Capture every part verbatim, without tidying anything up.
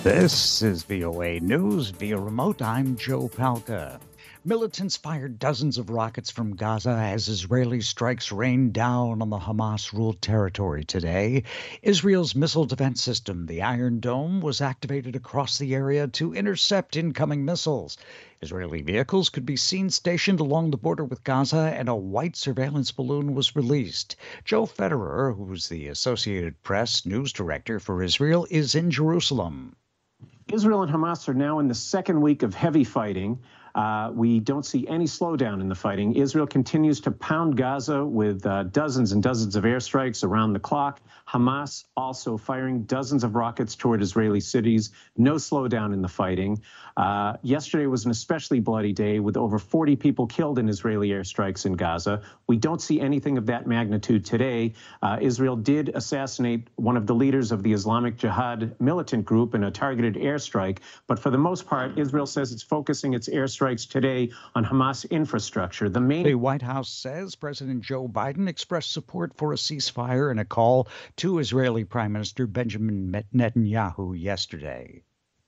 This is V O A News via remote. I'm Joe Palca. Militants fired dozens of rockets from Gaza as Israeli strikes rained down on the Hamas-ruled territory today. Israel's missile defense system, the Iron Dome, was activated across the area to intercept incoming missiles. Israeli vehicles could be seen stationed along the border with Gaza, and a white surveillance balloon was released. Joe Federer, who's the Associated Press news director for Israel, is in Jerusalem. Israel and Hamas are now in the second week of heavy fighting. Uh, we don't see any slowdown in the fighting. Israel continues to pound Gaza with uh, dozens and dozens of airstrikes around the clock. Hamas also firing dozens of rockets toward Israeli cities. No slowdown in the fighting. Uh, yesterday was an especially bloody day with over forty people killed in Israeli airstrikes in Gaza. We don't see anything of that magnitude today. Uh, Israel did assassinate one of the leaders of the Islamic Jihad militant group in a targeted airstrike. But for the most part, Israel says it's focusing its airstrikes today on Hamas infrastructure. The main The White House says President Joe Biden expressed support for a ceasefire in a call to Israeli Prime Minister Benjamin Netanyahu yesterday.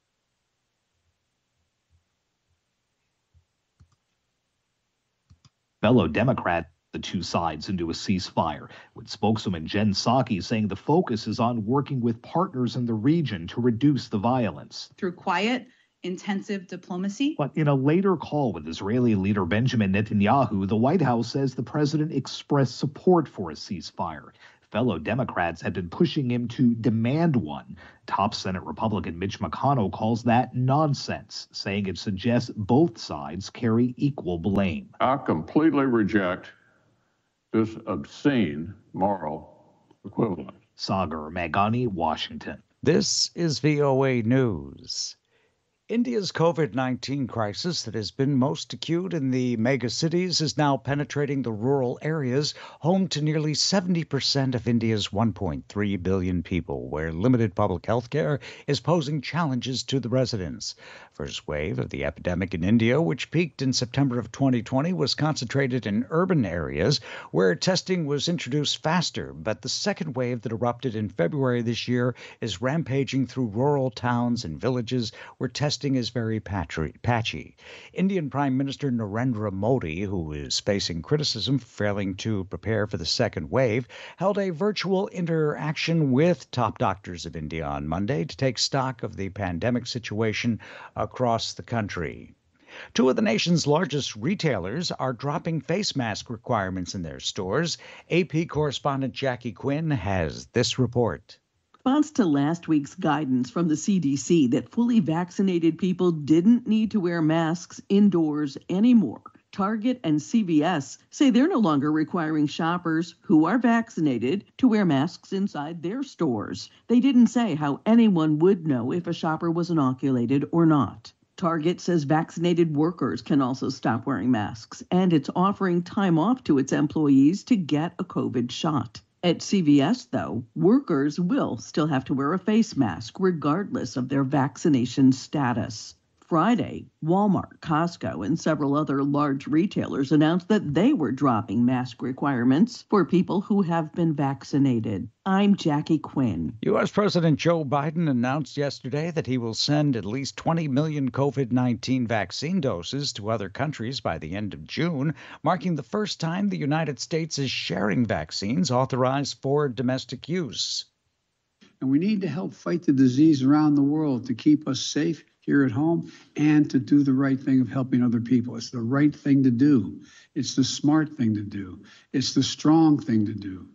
Fellow Democrat the two sides into a ceasefire, with spokeswoman Jen Psaki saying the focus is on working with partners in the region to reduce the violence. Through quiet, intensive diplomacy. But in a later call with Israeli leader Benjamin Netanyahu, the White House says the president expressed support for a ceasefire. Fellow Democrats had been pushing him to demand one. Top Senate Republican Mitch McConnell calls that nonsense, saying it suggests both sides carry equal blame. I completely reject this obscene moral equivalent. Sagar Meghani, Washington. This is V O A News. India's COVID nineteen crisis that has been most acute in the mega cities is now penetrating the rural areas, home to nearly seventy percent of India's one point three billion people, where limited public health care is posing challenges to the residents. First wave of the epidemic in India, which peaked in September of twenty twenty, was concentrated in urban areas where testing was introduced faster. But the second wave that erupted in February this year is rampaging through rural towns and villages where testing is very patchy. Indian Prime Minister Narendra Modi, who is facing criticism for failing to prepare for the second wave, held a virtual interaction with top doctors of India on Monday to take stock of the pandemic situation across the country. Two of the nation's largest retailers are dropping face mask requirements in their stores. A P correspondent Jackie Quinn has this report. Response to last week's guidance from the C D C that fully vaccinated people didn't need to wear masks indoors anymore, Target and C V S say they're no longer requiring shoppers who are vaccinated to wear masks inside their stores. They didn't say how anyone would know if a shopper was inoculated or not. Target says vaccinated workers can also stop wearing masks, and it's offering time off to its employees to get a COVID shot. At C V S, though, workers will still have to wear a face mask regardless of their vaccination status. Friday, Walmart, Costco, and several other large retailers announced that they were dropping mask requirements for people who have been vaccinated. I'm Jackie Quinn. U S. President Joe Biden announced yesterday that he will send at least twenty million COVID nineteen vaccine doses to other countries by the end of June, marking the first time the United States is sharing vaccines authorized for domestic use. And we need to help fight the disease around the world to keep us safe here at home and to do the right thing of helping other people. It's the right thing to do. It's the smart thing to do. It's the strong thing to do.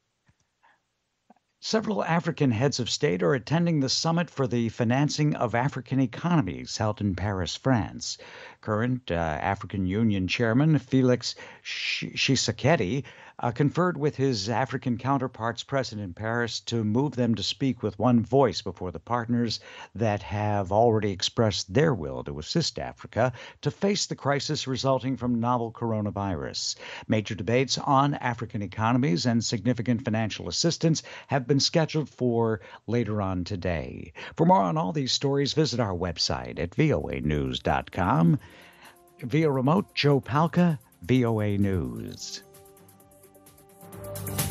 Several African heads of state are attending the Summit for the Financing of African Economies held in Paris, France. Current uh, African Union Chairman Felix Tshisekedi uh, conferred with his African counterparts present in Paris to move them to speak with one voice before the partners that have already expressed their will to assist Africa to face the crisis resulting from novel coronavirus. Major debates on African economies and significant financial assistance have been scheduled for later on today. For more on all these stories, visit our website at V O A news dot com. Via remote, Joe Palca, V O A News.